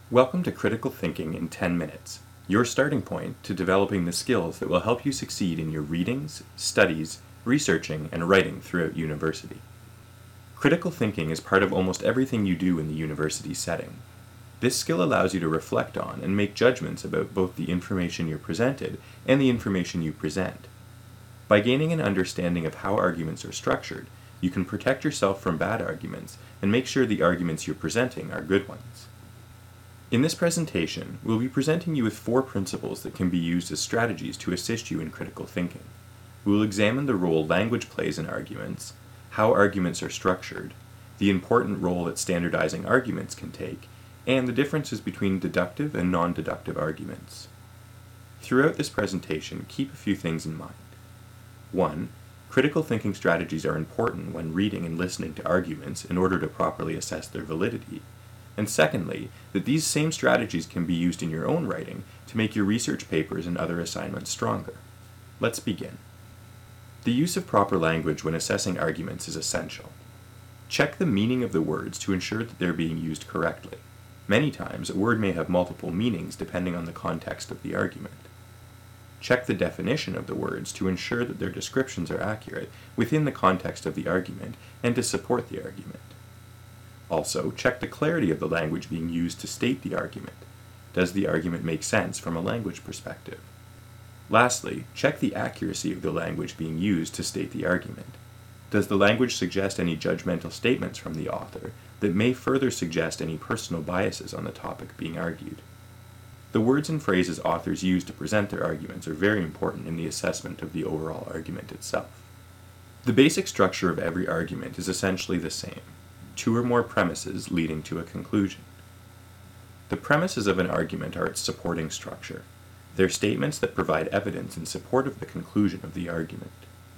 Welcome to Critical Thinking in 10 Minutes, your starting point to developing the skills that will help you succeed in your readings, studies, researching, and writing throughout university. Critical thinking is part of almost everything you do in the university setting. This skill allows you to reflect on and make judgments about both the information you're presented and the information you present. By gaining an understanding of how arguments are structured, you can protect yourself from bad arguments and make sure the arguments you're presenting are good ones. In this presentation, we'll be presenting you with 4 principles that can be used as strategies to assist you in critical thinking. We will examine the role language plays in arguments, how arguments are structured, the important role that standardizing arguments can take, and the differences between deductive and non-deductive arguments. Throughout this presentation, keep a few things in mind. 1. Critical thinking strategies are important when reading and listening to arguments in order to properly assess their validity. And secondly, that these same strategies can be used in your own writing to make your research papers and other assignments stronger. Let's begin. The use of proper language when assessing arguments is essential. Check the meaning of the words to ensure that they're being used correctly. Many times, a word may have multiple meanings depending on the context of the argument. Check the definition of the words to ensure that their descriptions are accurate within the context of the argument and to support the argument. Also, check the clarity of the language being used to state the argument. Does the argument make sense from a language perspective? Lastly, check the accuracy of the language being used to state the argument. Does the language suggest any judgmental statements from the author that may further suggest any personal biases on the topic being argued? The words and phrases authors use to present their arguments are very important in the assessment of the overall argument itself. The basic structure of every argument is essentially the same: 2 or more premises leading to a conclusion. The premises of an argument are its supporting structure. They're statements that provide evidence in support of the conclusion of the argument.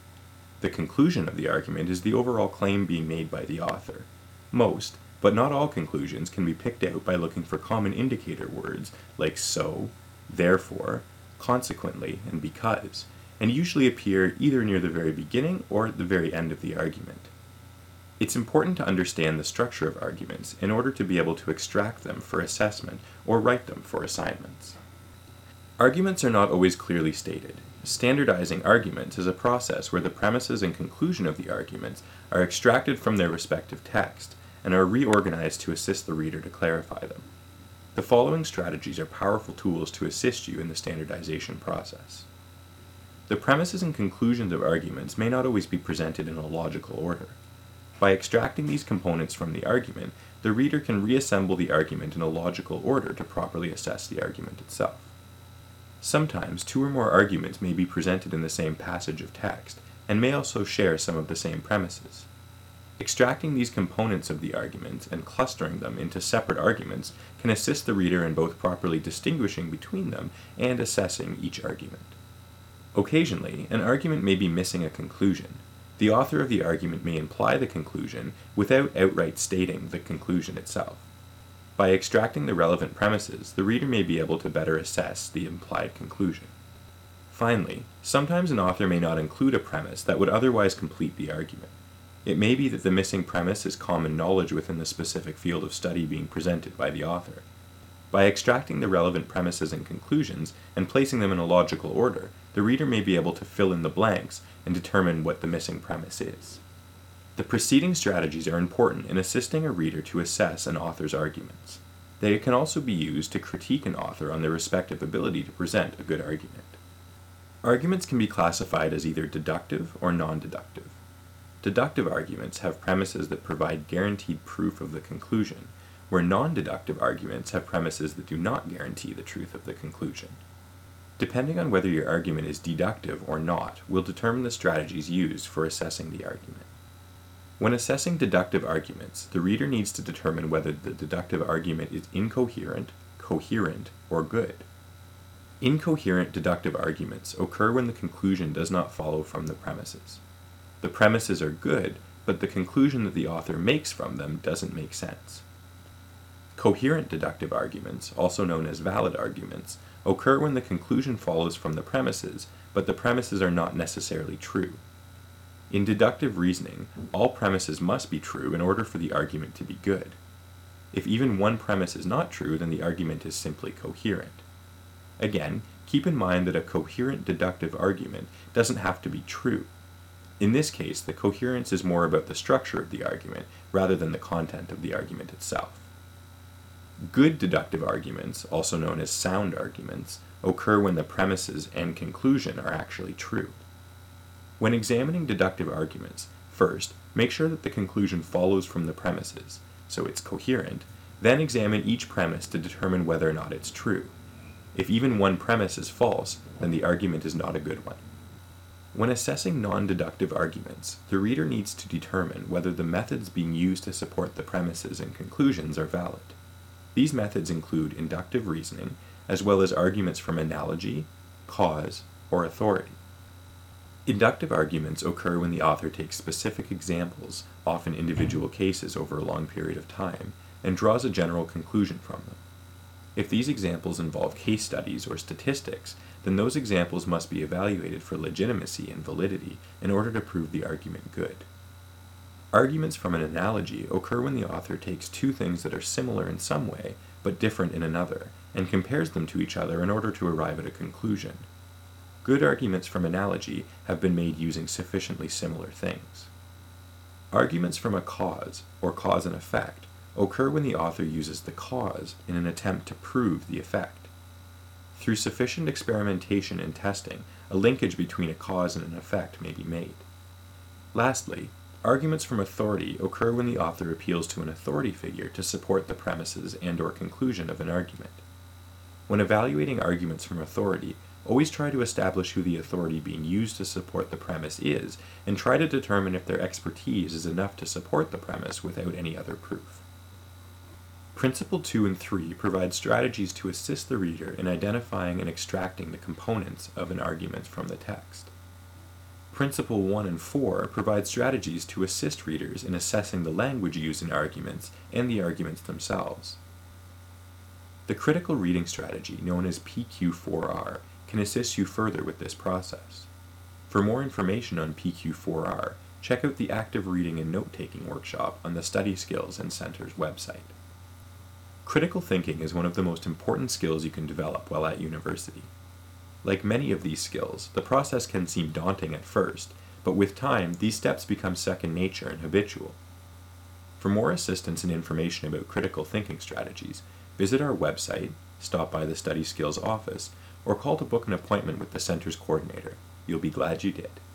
The conclusion of the argument is the overall claim being made by the author. Most, but not all conclusions can be picked out by looking for common indicator words like so, therefore, consequently, and because, and usually appear either near the very beginning or at the very end of the argument. It's important to understand the structure of arguments in order to be able to extract them for assessment or write them for assignments. Arguments are not always clearly stated. Standardizing arguments is a process where the premises and conclusion of the arguments are extracted from their respective text and are reorganized to assist the reader to clarify them. The following strategies are powerful tools to assist you in the standardization process. The premises and conclusions of arguments may not always be presented in a logical order. By extracting these components from the argument, the reader can reassemble the argument in a logical order to properly assess the argument itself. Sometimes 2 or more arguments may be presented in the same passage of text, and may also share some of the same premises. Extracting these components of the argument and clustering them into separate arguments can assist the reader in both properly distinguishing between them and assessing each argument. Occasionally, an argument may be missing a conclusion. The author of the argument may imply the conclusion without outright stating the conclusion itself. By extracting the relevant premises, the reader may be able to better assess the implied conclusion. Finally, sometimes an author may not include a premise that would otherwise complete the argument. It may be that the missing premise is common knowledge within the specific field of study being presented by the author. By extracting the relevant premises and conclusions and placing them in a logical order, the reader may be able to fill in the blanks and determine what the missing premise is. The preceding strategies are important in assisting a reader to assess an author's arguments. They can also be used to critique an author on their respective ability to present a good argument. Arguments can be classified as either deductive or non-deductive. Deductive arguments have premises that provide guaranteed proof of the conclusion, where non-deductive arguments have premises that do not guarantee the truth of the conclusion. Depending on whether your argument is deductive or not will determine the strategies used for assessing the argument. When assessing deductive arguments, the reader needs to determine whether the deductive argument is incoherent, coherent, or good. Incoherent deductive arguments occur when the conclusion does not follow from the premises. The premises are good, but the conclusion that the author makes from them doesn't make sense. Coherent deductive arguments, also known as valid arguments, occur when the conclusion follows from the premises, but the premises are not necessarily true. In deductive reasoning, all premises must be true in order for the argument to be good. If even one premise is not true, then the argument is simply coherent. Again, keep in mind that a coherent deductive argument doesn't have to be true. In this case, the coherence is more about the structure of the argument rather than the content of the argument itself. Good deductive arguments, also known as sound arguments, occur when the premises and conclusion are actually true. When examining deductive arguments, first, make sure that the conclusion follows from the premises, so it's coherent, then examine each premise to determine whether or not it's true. If even one premise is false, then the argument is not a good one. When assessing non-deductive arguments, the reader needs to determine whether the methods being used to support the premises and conclusions are valid. These methods include inductive reasoning, as well as arguments from analogy, cause, or authority. Inductive arguments occur when the author takes specific examples, often individual cases over a long period of time, and draws a general conclusion from them. If these examples involve case studies or statistics, then those examples must be evaluated for legitimacy and validity in order to prove the argument good. Arguments from an analogy occur when the author takes two things that are similar in some way, but different in another, and compares them to each other in order to arrive at a conclusion. Good arguments from analogy have been made using sufficiently similar things. Arguments from a cause, or cause and effect, occur when the author uses the cause in an attempt to prove the effect. Through sufficient experimentation and testing, a linkage between a cause and an effect may be made. Lastly, arguments from authority occur when the author appeals to an authority figure to support the premises and/or conclusion of an argument. When evaluating arguments from authority, always try to establish who the authority being used to support the premise is, and try to determine if their expertise is enough to support the premise without any other proof. Principle 2 and 3 provide strategies to assist the reader in identifying and extracting the components of an argument from the text. Principle 1 and 4 provide strategies to assist readers in assessing the language used in arguments and the arguments themselves. The critical reading strategy, known as PQ4R, can assist you further with this process. For more information on PQ4R, check out the Active Reading and Note-Taking workshop on the Study Skills and Center's website. Critical thinking is one of the most important skills you can develop while at university. Like many of these skills, the process can seem daunting at first, but with time, these steps become second nature and habitual. For more assistance and information about critical thinking strategies, visit our website, stop by the Study Skills office, or call to book an appointment with the Center's coordinator. You'll be glad you did.